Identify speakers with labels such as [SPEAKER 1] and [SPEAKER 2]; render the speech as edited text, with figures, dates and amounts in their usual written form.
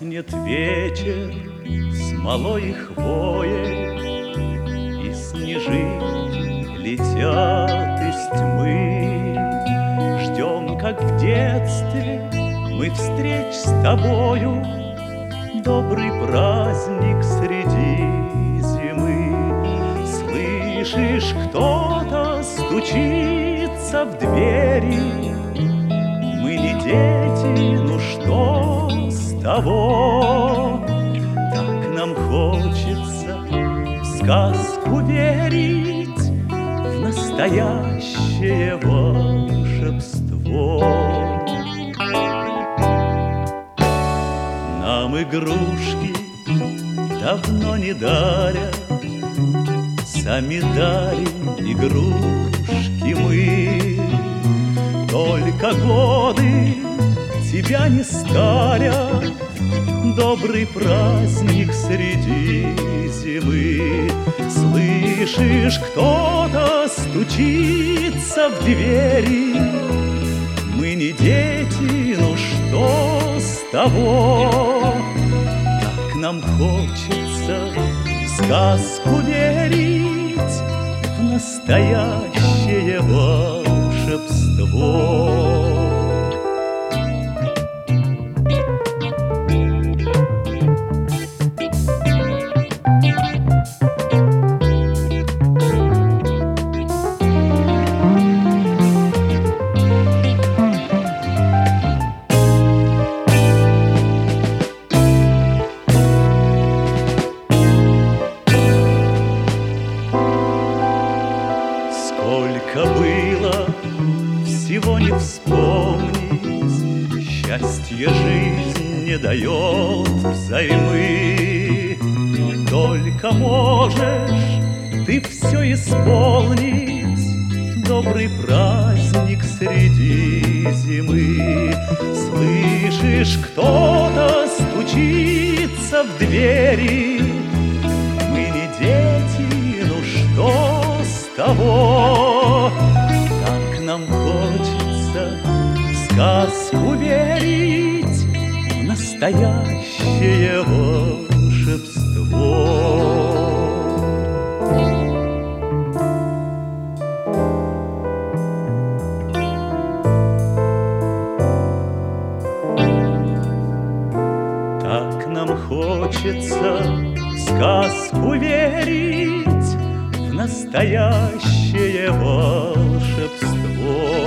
[SPEAKER 1] Гаснет вечер смолой и хвоей, и снежинки летят из тьмы. Ждем, как в детстве, мы встреч с тобою, добрый праздник среди зимы. Слышишь, кто-то стучится в двери. Мы не дети, ну что с того? Так нам хочется в сказку верить, в настоящее волшебство. Нам игрушки давно не дарят, сами дарим игрушки мы. Только годы тебя не старят, добрый праздник среди зимы. Слышишь, кто-то стучится в двери. Мы не дети, ну что с того? Так нам хочется в сказку верить, в настоящее волшебство. Сколько было, всего не вспомнить, счастье жизнь не дает взаймы. Только можешь ты все исполнить, добрый праздник среди зимы. Слышишь, кто-то стучится в двери. Мы не дети, ну что с того? Так нам хочется в сказку верить, в настоящее волшебство. Так нам хочется в сказку верить, в настоящее волшебство.